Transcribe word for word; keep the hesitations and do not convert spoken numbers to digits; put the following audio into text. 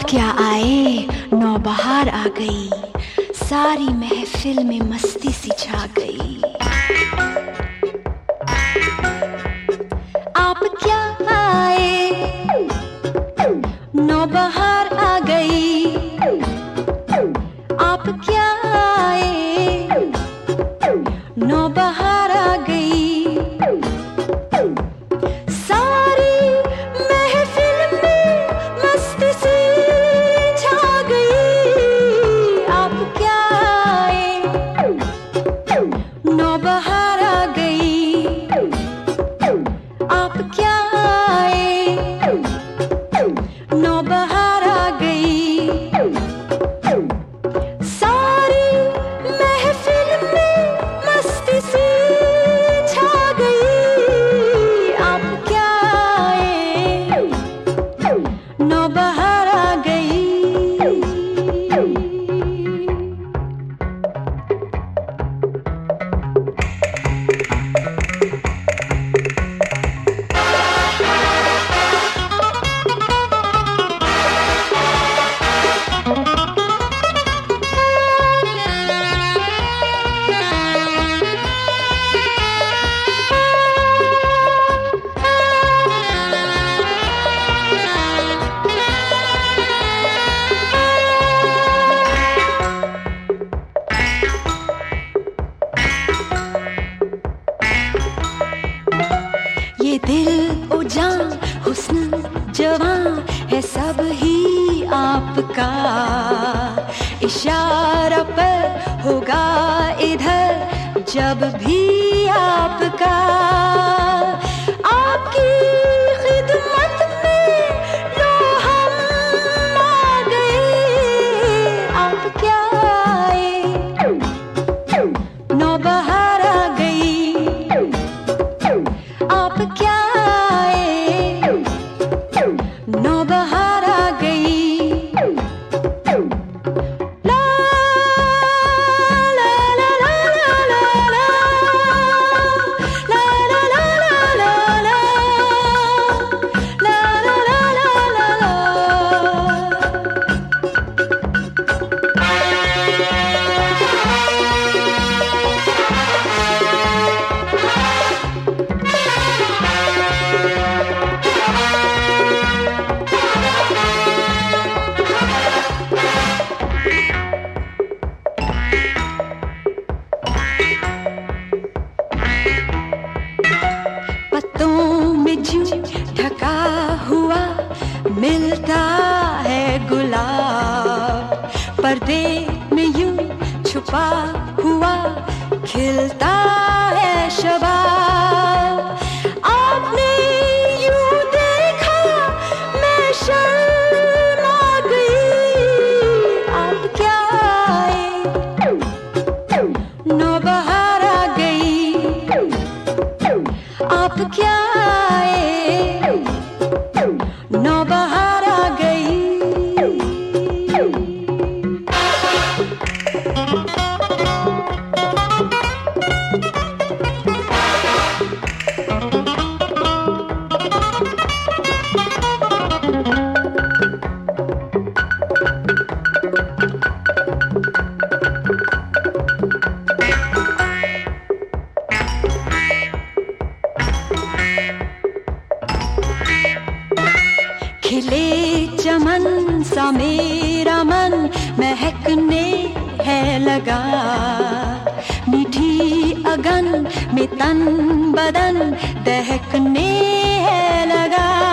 क्या आए नौबहार आ गई, सारी महफिल में मस्ती सी छा गई। आप क्या आए नौबहार आ गई, आप क्या आए नौबहार आ गई। नौबहार आ गई, आप क्या आए नौबहार आ गई। सारी महफिल में मस्ती सी छा गई। आप क्या आए नौबहार आ गई। ये दिल ओ जान हुस्न जवां है सब ही आपका, इशारा पर होगा इधर जब भी आपका। आपकी खिदमत में लो हम आ गए। आप क्या आए नौबहार आ गई। आप क्या आए नौबहार आ गई। ला ला ला ला ला ला ला ला ला ला ला ला ला ढका हुआ मिलता है गुलाब, पर्दे में यूं छुपा हुआ खिलता है शबाब। आपने यूं देखा मैं शर्मा गई। आप क्या आए नौबहार आ गई। आप क्या आए नौबहार आ गई। खिले चमन सा मेरा मन महकने है लगा, मीठी अगन में तन बदन दहकने है लगा।